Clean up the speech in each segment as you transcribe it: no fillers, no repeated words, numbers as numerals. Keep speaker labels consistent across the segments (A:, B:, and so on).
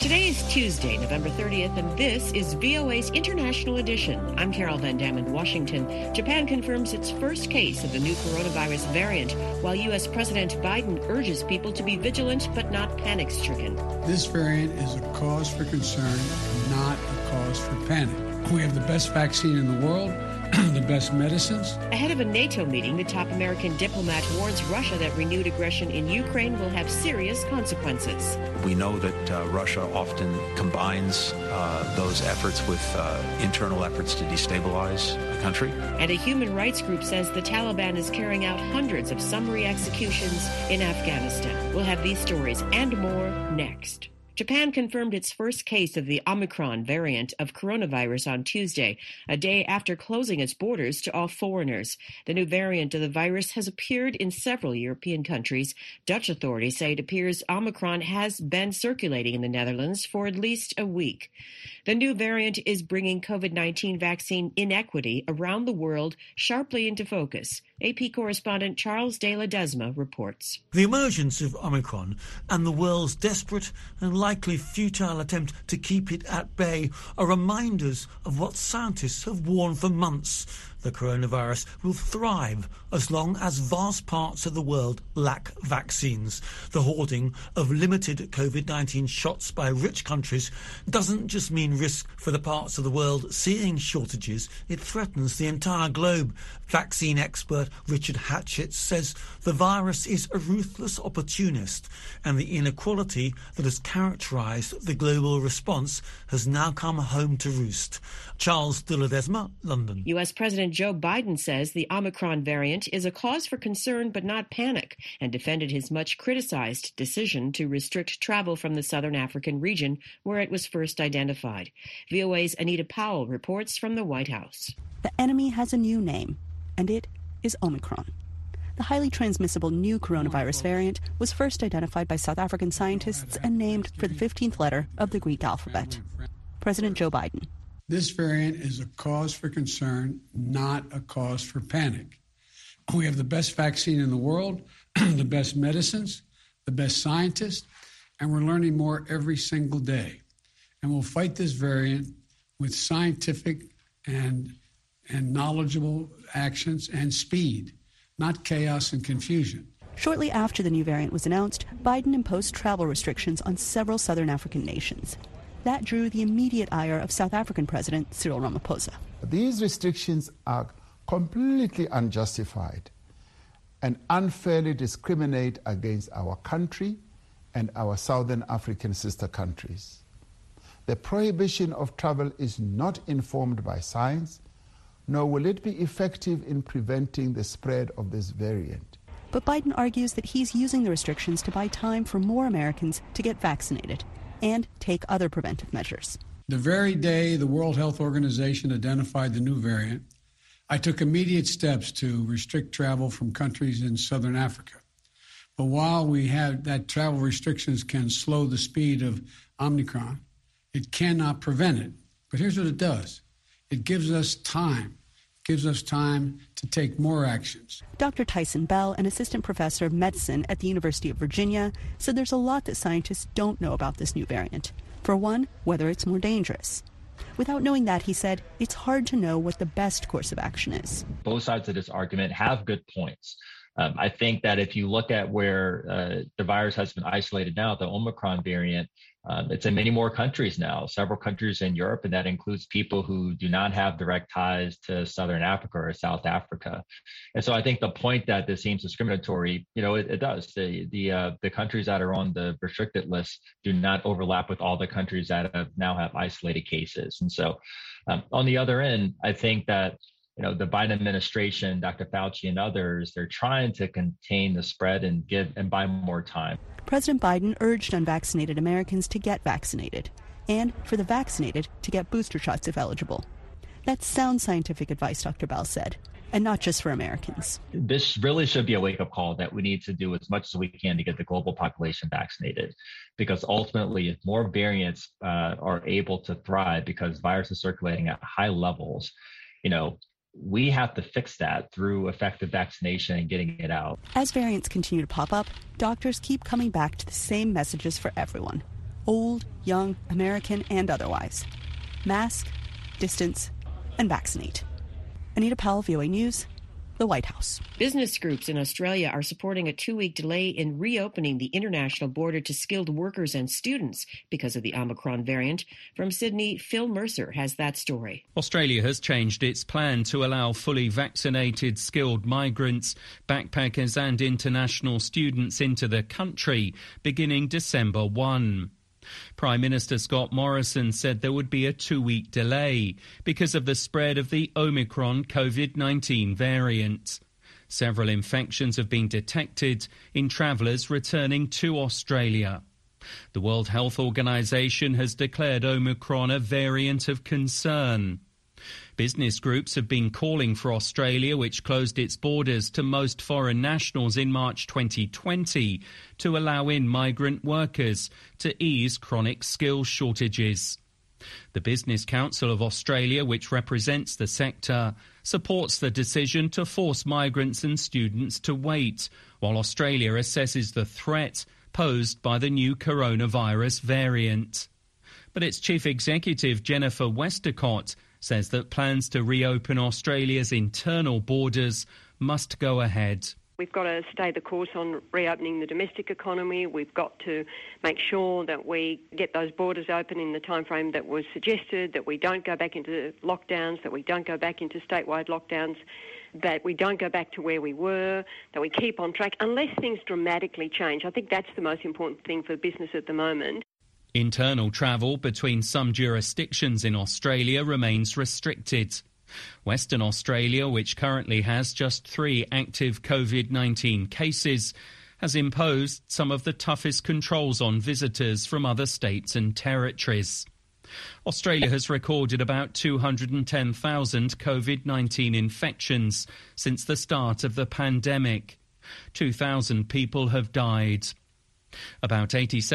A: Today is Tuesday, November 30th, and this is VOA's International Edition. I'm Carol Van Dam in Washington. Japan confirms its first case of the new coronavirus variant, while U.S. President Biden urges people to be vigilant but not panic-stricken.
B: This variant is a cause for concern, not a cause for panic. We have the best vaccine in the world, the best medicines.
A: Ahead of a NATO meeting, the top American diplomat warns Russia that renewed aggression in Ukraine will have serious consequences.
C: We know that Russia often combines those efforts with internal efforts to destabilize the country.
A: And a human rights group says the Taliban is carrying out hundreds of summary executions in Afghanistan. We'll have these stories and more next. Japan confirmed its first case of the Omicron variant of coronavirus on Tuesday, a day after closing its borders to all foreigners. The new variant of the virus has appeared in several European countries. Dutch authorities say it appears Omicron has been circulating in the Netherlands for at least a week. The new variant is bringing COVID-19 vaccine inequity around the world sharply into focus. AP correspondent Charles de Ledesma reports.
D: The emergence of Omicron and the world's desperate and likely futile attempt to keep it at bay are reminders of what scientists have warned for months. The coronavirus will thrive as long as vast parts of the world lack vaccines. The hoarding of limited COVID-19 shots by rich countries doesn't just mean risk for the parts of the world seeing shortages, it threatens the entire globe. Vaccine expert Richard Hatchett says the virus is a ruthless opportunist, and the inequality that has characterised the global response has now come home to roost. Charles de Ledesma, London.
A: U.S. President Joe Biden says the Omicron variant is a cause for concern but not panic, and defended his much criticized decision to restrict travel from the southern African region where it was first identified. VOA's Anita Powell reports from the White House.
E: The enemy has a new name, and it is Omicron. The highly transmissible new coronavirus variant was first identified by South African scientists and named for the 15th letter of the Greek alphabet. President Joe Biden.
B: This variant is a cause for concern, not a cause for panic. We have the best vaccine in the world, the best medicines, the best scientists, and we're learning more every single day. And we'll fight this variant with scientific and knowledgeable actions and speed, not chaos and confusion.
E: Shortly after the new variant was announced, Biden imposed travel restrictions on several southern African nations. That drew the immediate ire of South African President Cyril Ramaphosa.
F: These restrictions are completely unjustified and unfairly discriminate against our country and our Southern African sister countries. The prohibition of travel is not informed by science, nor will it be effective in preventing the spread of this variant.
E: But Biden argues that he's using the restrictions to buy time for more Americans to get vaccinated and take other preventive measures.
B: The very day the World Health Organization identified the new variant, I took immediate steps to restrict travel from countries in southern Africa. But while we have that travel restrictions can slow the speed of Omicron, it cannot prevent it. But here's what it does. It gives us time. It gives us time to take more actions.
E: Dr. Tyson Bell, an assistant professor of medicine at the University of Virginia, said there's a lot that scientists don't know about this new variant. For one, whether it's more dangerous. Without knowing that, he said, it's hard to know what the best course of action is.
G: Both sides of this argument have good points. I think that if you look at where the virus has been isolated now, the Omicron variant, it's in many more countries now, several countries in Europe, and that includes people who do not have direct ties to Southern Africa or South Africa. And so I think the point that this seems discriminatory, it does. The countries that are on the restricted list do not overlap with all the countries that now have isolated cases. And so on the other end, I think that the Biden administration, Dr. Fauci and others, they're trying to contain the spread and buy more time.
E: President Biden urged unvaccinated Americans to get vaccinated and for the vaccinated to get booster shots if eligible. That's sound scientific advice, Dr. Bell said, and not just for Americans.
G: This really should be a wake-up call that we need to do as much as we can to get the global population vaccinated, because ultimately if more variants are able to thrive because virus is circulating at high levels, we have to fix that through effective vaccination and getting it out.
E: As variants continue to pop up, doctors keep coming back to the same messages for everyone. old, young, American, and otherwise. Mask, distance, and vaccinate. Anita Powell, VOA News, the White House.
A: Business groups in Australia are supporting a 2-week delay in reopening the international border to skilled workers and students because of the Omicron variant. From Sydney, Phil Mercer has that story.
H: Australia has changed its plan to allow fully vaccinated skilled migrants, backpackers and international students into the country beginning December 1. Prime Minister Scott Morrison said there would be a 2-week delay because of the spread of the Omicron COVID-19 variant. Several infections have been detected in travellers returning to Australia. The World Health Organization has declared Omicron a variant of concern. Business groups have been calling for Australia, which closed its borders to most foreign nationals in March 2020, to allow in migrant workers to ease chronic skills shortages. The Business Council of Australia, which represents the sector, supports the decision to force migrants and students to wait, while Australia assesses the threat posed by the new coronavirus variant. But its chief executive, Jennifer Westacott, says that plans to reopen Australia's internal borders must go ahead.
I: We've got to stay the course on reopening the domestic economy. We've got to make sure that we get those borders open in the timeframe that was suggested, that we don't go back into lockdowns, that we don't go back into statewide lockdowns, that we don't go back to where we were, that we keep on track, unless things dramatically change. I think that's the most important thing for business at the moment.
H: Internal travel between some jurisdictions in Australia remains restricted. Western Australia, which currently has just 3 active COVID-19 cases, has imposed some of the toughest controls on visitors from other states and territories. Australia has recorded about 210,000 COVID-19 infections since the start of the pandemic. 2,000 people have died. About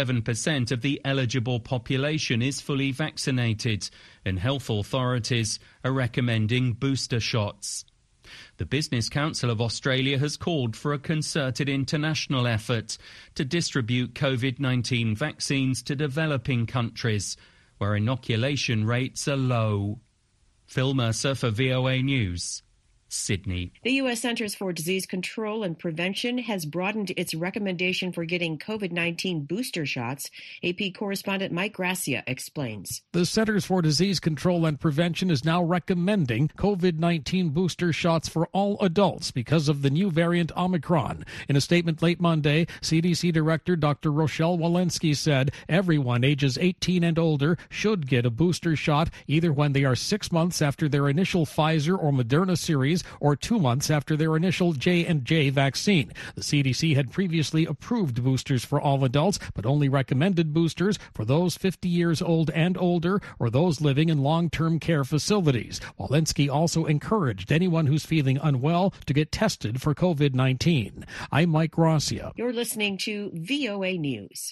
H: 87% of the eligible population is fully vaccinated, and health authorities are recommending booster shots. The Business Council of Australia has called for a concerted international effort to distribute COVID-19 vaccines to developing countries where inoculation rates are low. Phil Mercer for VOA News, Sydney.
A: The U.S. Centers for Disease Control and Prevention has broadened its recommendation for getting COVID-19 booster shots. AP correspondent Mike Gracia explains.
J: The Centers for Disease Control and Prevention is now recommending COVID-19 booster shots for all adults because of the new variant Omicron. In a statement late Monday, CDC Director Dr. Rochelle Walensky said everyone ages 18 and older should get a booster shot either when they are 6 months after their initial Pfizer or Moderna series or 2 months after their initial J&J vaccine. The CDC had previously approved boosters for all adults, but only recommended boosters for those 50 years old and older or those living in long-term care facilities. Walensky also encouraged anyone who's feeling unwell to get tested for COVID-19. I'm Mike Gracia.
A: You're listening to VOA News.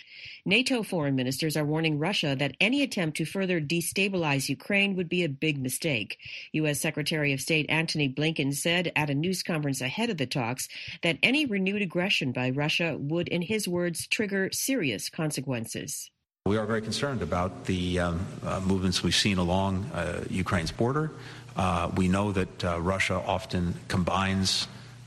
A: NATO foreign ministers are warning Russia that any attempt to further destabilize Ukraine would be a big mistake. U.S. Secretary of State Antony Blinken said at a news conference ahead of the talks that any renewed aggression by Russia would, in his words, trigger serious consequences.
C: We are very concerned about the movements we've seen along Ukraine's border. We know that Russia often combines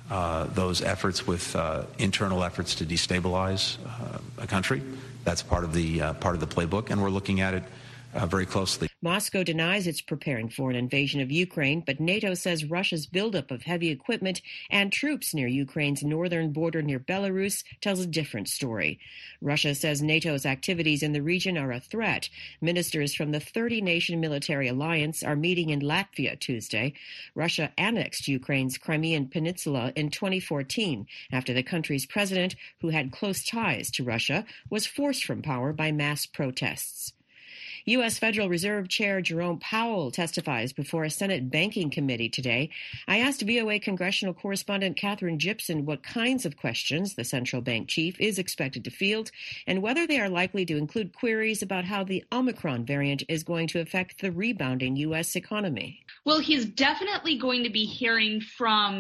C: those efforts with internal efforts to destabilize a country. That's part of the playbook, and we're looking at it very closely.
A: Moscow denies it's preparing for an invasion of Ukraine, but NATO says Russia's buildup of heavy equipment and troops near Ukraine's northern border near Belarus tells a different story. Russia says NATO's activities in the region are a threat. Ministers from the 30-nation military alliance are meeting in Latvia Tuesday. Russia annexed Ukraine's Crimean Peninsula in 2014 after the country's president, who had close ties to Russia, was forced from power by mass protests. U.S. Federal Reserve Chair Jerome Powell testifies before a Senate Banking Committee today. I asked VOA congressional correspondent Catherine Gibson what kinds of questions the central bank chief is expected to field and whether they are likely to include queries about how the Omicron variant is going to affect the rebounding U.S. economy.
K: Well, he's definitely going to be hearing from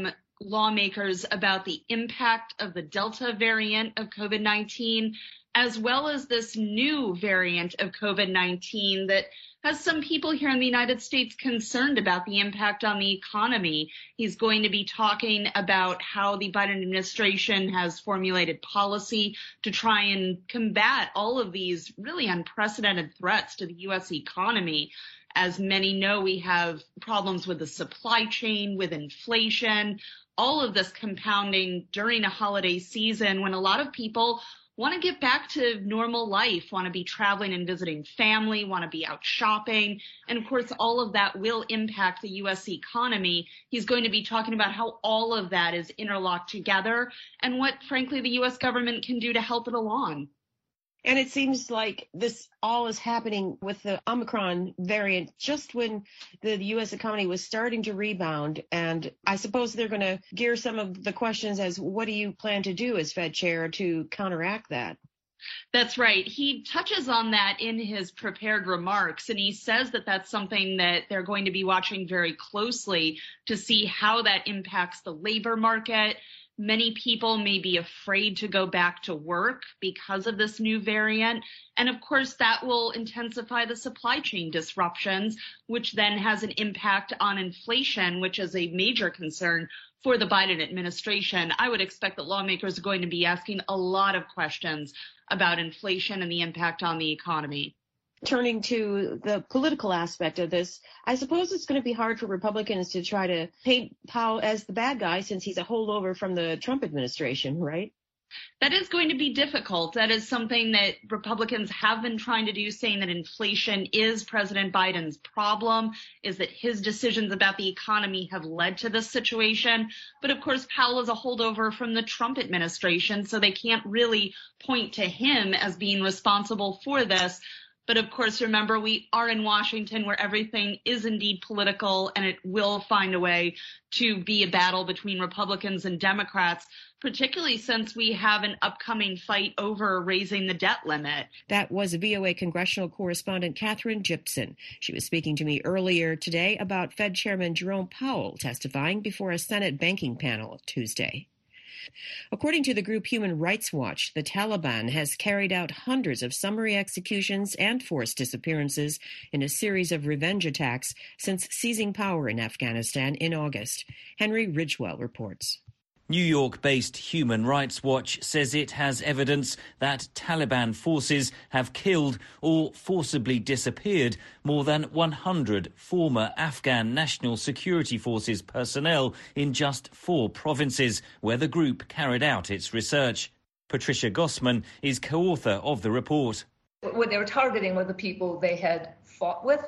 K: lawmakers about the impact of the Delta variant of COVID-19, as well as this new variant of COVID-19 that has some people here in the United States concerned about the impact on the economy. He's going to be talking about how the Biden administration has formulated policy to try and combat all of these really unprecedented threats to the U.S. economy. As many know, we have problems with the supply chain, with inflation, all of this compounding during a holiday season when a lot of people want to get back to normal life, want to be traveling and visiting family, want to be out shopping. And of course, all of that will impact the U.S. economy. He's going to be talking about how all of that is interlocked together and what, frankly, the U.S. government can do to help it along.
A: And it seems like this all is happening with the Omicron variant just when the U.S. economy was starting to rebound. And I suppose they're going to gear some of the questions as what do you plan to do as Fed chair to counteract that?
K: That's right. He touches on that in his prepared remarks, and he says that that's something that they're going to be watching very closely to see how that impacts the labor market. Many people may be afraid to go back to work because of this new variant. And of course, that will intensify the supply chain disruptions, which then has an impact on inflation, which is a major concern for the Biden administration. I would expect that lawmakers are going to be asking a lot of questions about inflation and the impact on the economy.
A: Turning to the political aspect of this, I suppose it's going to be hard for Republicans to try to paint Powell as the bad guy since he's a holdover from the Trump administration, right?
K: That is going to be difficult. That is something that Republicans have been trying to do, saying that inflation is President Biden's problem, is that his decisions about the economy have led to this situation. But of course, Powell is a holdover from the Trump administration, so they can't really point to him as being responsible for this. But of course, remember, we are in Washington where everything is indeed political, and it will find a way to be a battle between Republicans and Democrats, particularly since we have an upcoming fight over raising the debt limit.
A: That was VOA congressional correspondent Katherine Gypson. She was speaking to me earlier today about Fed Chairman Jerome Powell testifying before a Senate banking panel Tuesday. According to the group Human Rights Watch, the Taliban has carried out hundreds of summary executions and forced disappearances in a series of revenge attacks since seizing power in Afghanistan in August. Henry Ridgewell reports.
L: New York-based Human Rights Watch says it has evidence that Taliban forces have killed or forcibly disappeared more than 100 former Afghan National Security Forces personnel in just 4 provinces where the group carried out its research. Patricia Gossman is co-author of the report.
M: What they were targeting were the people they had fought with,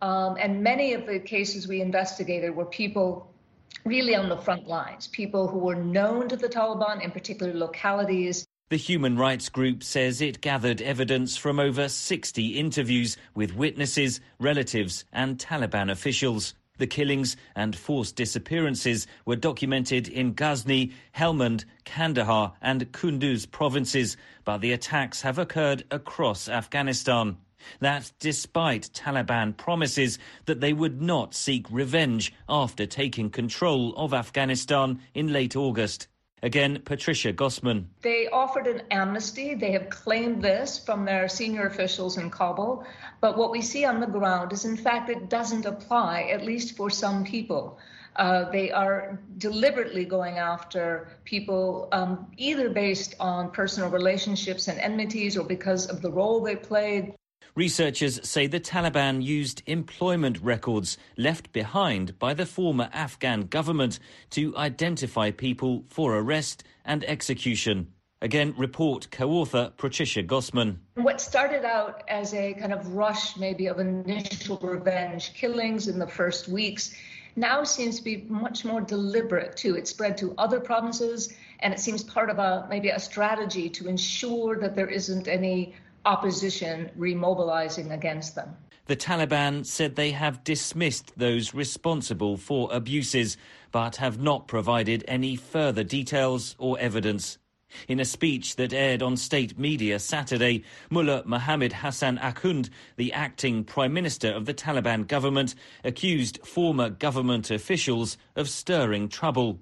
M: and many of the cases we investigated were people really on the front lines, people who were known to the Taliban in particular localities.
L: The human rights group says it gathered evidence from over 60 interviews with witnesses, relatives and Taliban officials. The killings and forced disappearances were documented in Ghazni, Helmand, Kandahar and Kunduz provinces, but the attacks have occurred across Afghanistan. That despite Taliban promises that they would not seek revenge after taking control of Afghanistan in late August. Again, Patricia Gossman.
M: They offered an amnesty. They have claimed this from their senior officials in Kabul. But what we see on the ground is, in fact, it doesn't apply, at least for some people. They are deliberately going after people either based on personal relationships and enmities or because of the role they played.
L: Researchers say the Taliban used employment records left behind by the former Afghan government to identify people for arrest and execution. Again, report co-author Patricia Gossman.
M: What started out as a kind of rush, maybe of initial revenge killings in the first weeks, now seems to be much more deliberate too. It spread to other provinces, and it seems part of maybe a strategy to ensure that there isn't any opposition remobilizing against them.
L: The Taliban said they have dismissed those responsible for abuses, but have not provided any further details or evidence. In a speech that aired on state media Saturday, Mullah Mohammed Hassan Akhund, the acting Prime Minister of the Taliban government, accused former government officials of stirring trouble.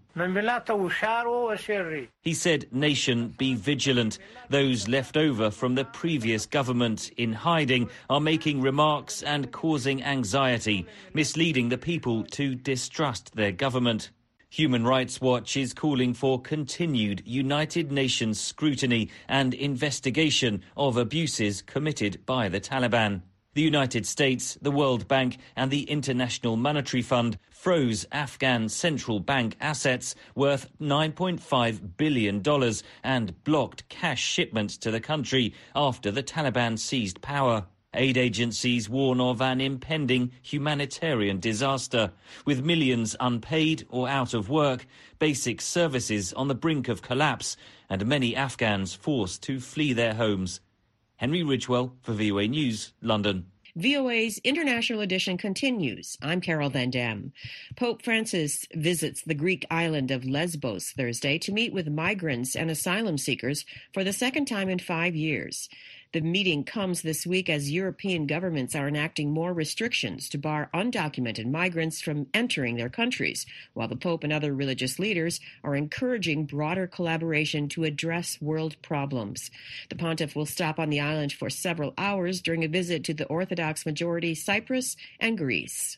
L: He said, "Nation, be vigilant. Those left over from the previous government in hiding are making remarks and causing anxiety, misleading the people to distrust their government." Human Rights Watch is calling for continued United Nations scrutiny and investigation of abuses committed by the Taliban. The United States, the World Bank and the International Monetary Fund froze Afghan central bank assets worth $9.5 billion and blocked cash shipments to the country after the Taliban seized power. Aid agencies warn of an impending humanitarian disaster, with millions unpaid or out of work, basic services on the brink of collapse, and many Afghans forced to flee their homes. Henry Ridgewell for VOA News, London.
A: VOA's International Edition continues. I'm Carol Van Dam. Pope Francis visits the Greek island of Lesbos Thursday to meet with migrants and asylum seekers for the second time in 5 years. The meeting comes this week as European governments are enacting more restrictions to bar undocumented migrants from entering their countries, while the Pope and other religious leaders are encouraging broader collaboration to address world problems. The pontiff will stop on the island for several hours during a visit to the Orthodox majority Cyprus and Greece.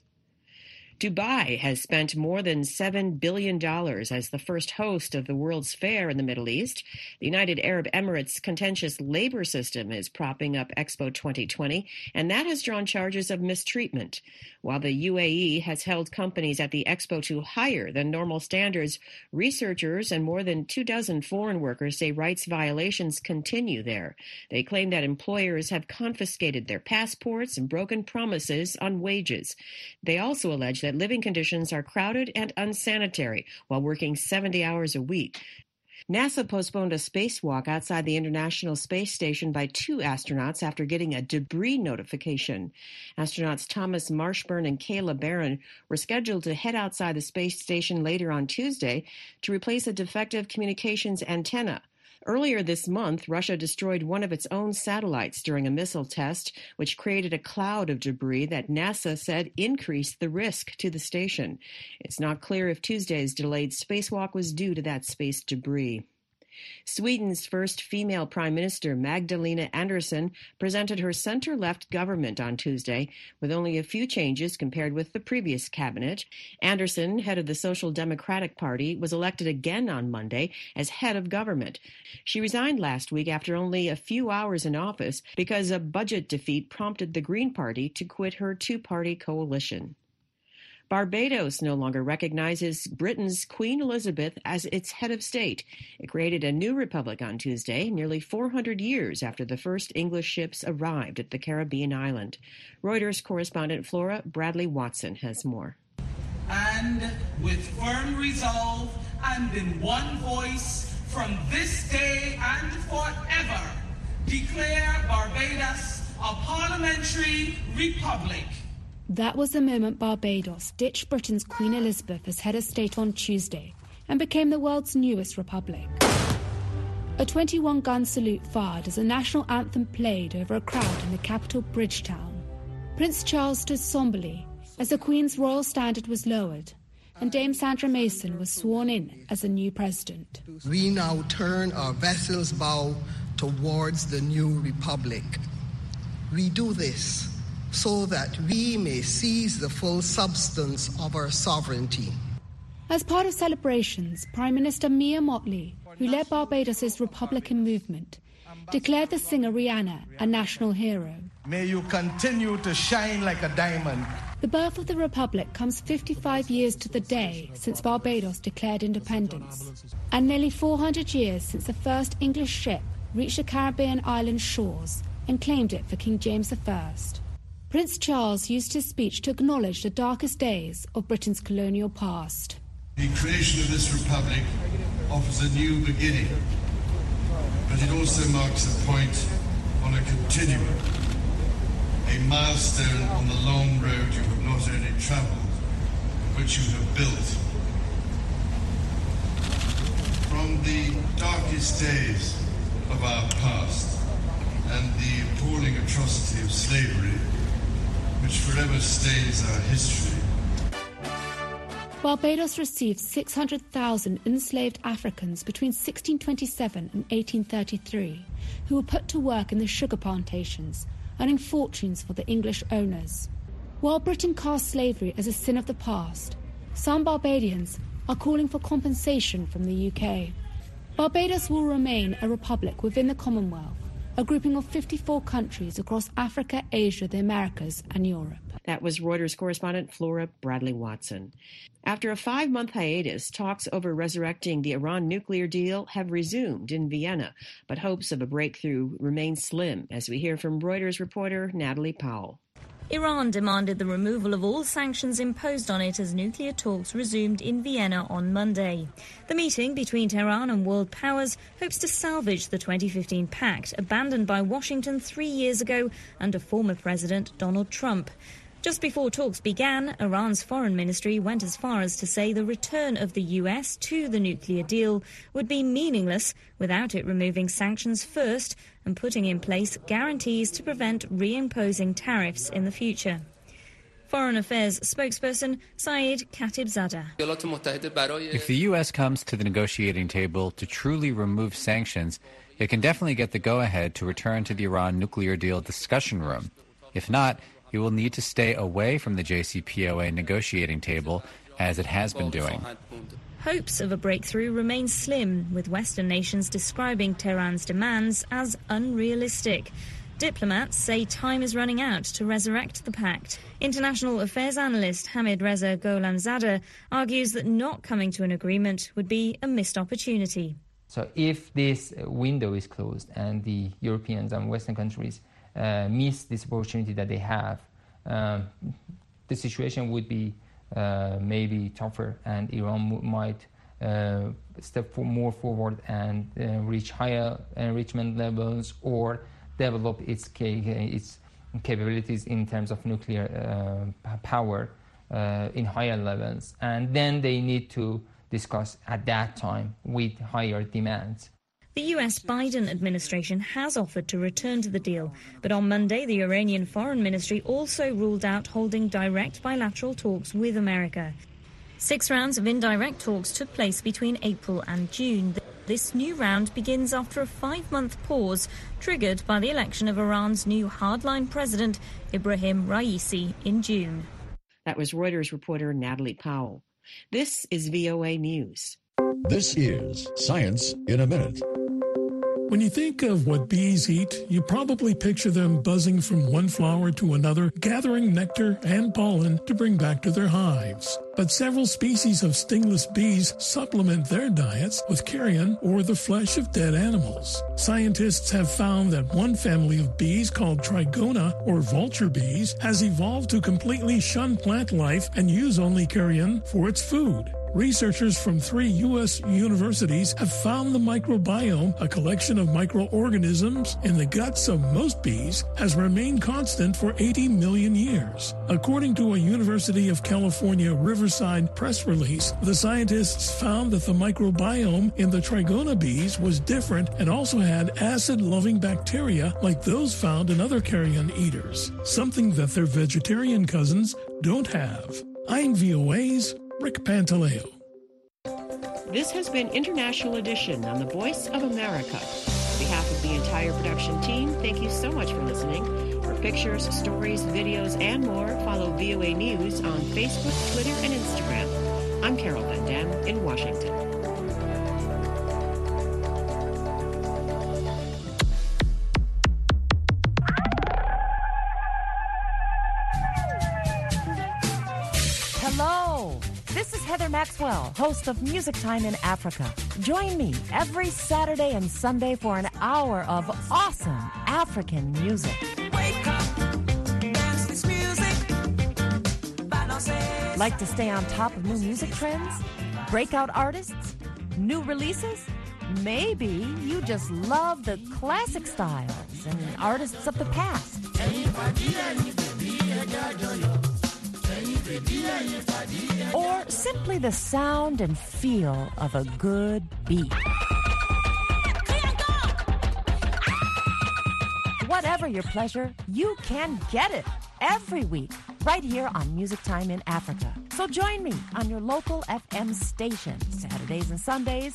A: Dubai has spent more than $7 billion as the first host of the World's Fair in the Middle East. The United Arab Emirates' contentious labor system is propping up Expo 2020, and that has drawn charges of mistreatment. While the UAE has held companies at the Expo to higher than normal standards, researchers and more than 24 foreign workers say rights violations continue there. They claim that employers have confiscated their passports and broken promises on wages. They also allege that living conditions are crowded and unsanitary while working 70 hours a week. NASA postponed a spacewalk outside the International Space Station by 2 astronauts after getting a debris notification. Astronauts Thomas Marshburn and Kayla Barron were scheduled to head outside the space station later on Tuesday to replace a defective communications antenna. Earlier this month, Russia destroyed one of its own satellites during a missile test, which created a cloud of debris that NASA said increased the risk to the station. It's not clear if Tuesday's delayed spacewalk was due to that space debris. Sweden's first female prime minister, Magdalena Andersson, presented her center-left government on Tuesday with only a few changes compared with the previous cabinet. Andersson, head of the Social Democratic Party, was elected again on Monday as head of government. She resigned last week after only a few hours in office because a budget defeat prompted the Green Party to quit her two-party coalition. Barbados no longer recognizes Britain's Queen Elizabeth as its head of state. It created a new republic on Tuesday, nearly 400 years after the first English ships arrived at the Caribbean island. Reuters correspondent Flora Bradley Watson has more.
N: And with firm resolve and in one voice, from this day and forever, declare Barbados a parliamentary republic.
O: That was the moment Barbados ditched Britain's Queen Elizabeth as head of state on Tuesday and became the world's newest republic. A 21-gun salute fired as the national anthem played over a crowd in the capital Bridgetown. Prince Charles stood somberly as the Queen's royal standard was lowered and Dame Sandra Mason was sworn in as the new president.
P: We now turn our vessel's bow towards the new republic. We do this so that we may seize the full substance of our sovereignty.
O: As part of celebrations, Prime Minister Mia Mottley, who led Barbados' Republican movement, declared the singer Rihanna a national hero.
Q: May you continue to shine like a diamond.
O: The birth of the Republic comes 55 years to the day since Barbados declared independence, and nearly 400 years since the first English ship reached the Caribbean island shores and claimed it for King James I. Prince Charles used his speech to acknowledge the darkest days of Britain's colonial past.
R: The creation of this republic offers a new beginning, but it also marks a point on a continuum, a milestone on the long road you have not only travelled, but you have built. From the darkest days of our past and the appalling atrocity of slavery, which forever stains our history.
O: Barbados received 600,000 enslaved Africans between 1627 and 1833, who were put to work in the sugar plantations, earning fortunes for the English owners. While Britain cast slavery as a sin of the past, some Barbadians are calling for compensation from the UK. Barbados will remain a republic within the Commonwealth, a grouping of 54 countries across Africa, Asia, the Americas, and Europe.
A: That was Reuters correspondent Flora Bradley Watson. After a 5-month hiatus, talks over resurrecting the Iran nuclear deal have resumed in Vienna, but hopes of a breakthrough remain slim, as we hear from Reuters reporter Natalie Powell.
S: Iran demanded the removal of all sanctions imposed on it as nuclear talks resumed in Vienna on Monday. The meeting between Tehran and world powers hopes to salvage the 2015 pact abandoned by Washington 3 years ago under former President Donald Trump. Just before talks began, Iran's foreign ministry went as far as to say the return of the US to the nuclear deal would be meaningless without it removing sanctions first and putting in place guarantees to prevent reimposing tariffs in the future. Foreign Affairs spokesperson Saeed Khatibzadeh.
T: If the U.S. comes to the negotiating table to truly remove sanctions, it can definitely get the go-ahead to return to the Iran nuclear deal discussion room. If not, it will need to stay away from the JCPOA negotiating table, as it has been doing.
S: Hopes of a breakthrough remain slim, with Western nations describing Tehran's demands as unrealistic. Diplomats say time is running out to resurrect the pact. International affairs analyst Hamid Reza Golanzadeh argues that not coming to an agreement would be a missed opportunity.
U: So if this window is closed and the Europeans and Western countries miss this opportunity that they have, the situation would be maybe tougher, and Iran might step more forward and reach higher enrichment levels or develop its capabilities in terms of nuclear power in higher levels. And then they need to discuss at that time with higher demands.
S: The US Biden administration has offered to return to the deal, but on Monday the Iranian Foreign Ministry also ruled out holding direct bilateral talks with America. 6 rounds of indirect talks took place between April and June. This new round begins after a 5-month pause triggered by the election of Iran's new hardline president, Ibrahim Raisi, in June.
A: That was Reuters reporter Natalie Powell. This is VOA News.
V: This is Science in a Minute.
W: When you think of what bees eat, you probably picture them buzzing from one flower to another, gathering nectar and pollen to bring back to their hives. But several species of stingless bees supplement their diets with carrion or the flesh of dead animals. Scientists have found that one family of bees called Trigona or vulture bees has evolved to completely shun plant life and use only carrion for its food. Researchers from 3 U.S. universities have found the microbiome, a collection of microorganisms in the guts of most bees, has remained constant for 80 million years. According to a University of California Riverside press release, the scientists found that the microbiome in the Trigona bees was different and also had acid-loving bacteria like those found in other carrion eaters, something that their vegetarian cousins don't have. I'm VOA's Rick Pantaleo.
A: This has been International Edition on the Voice of America. On behalf of the entire production team, thank you so much for listening. For pictures, stories, videos, and more, follow VOA News on Facebook, Twitter, and Instagram. I'm Carol Van Dam in Washington.
X: Hello, this is Heather Maxwell, host of Music Time in Africa. Join me every Saturday and Sunday for an hour of awesome African music.
Y: Wake up, dance this music.
X: Like to stay on top of new music trends? Breakout artists? New releases? Maybe you just love the classic styles and artists of the past. Or simply the sound and feel of a good beat. Whatever your pleasure, you can get it every week right here on Music Time in Africa. So join me on your local FM station Saturdays and Sundays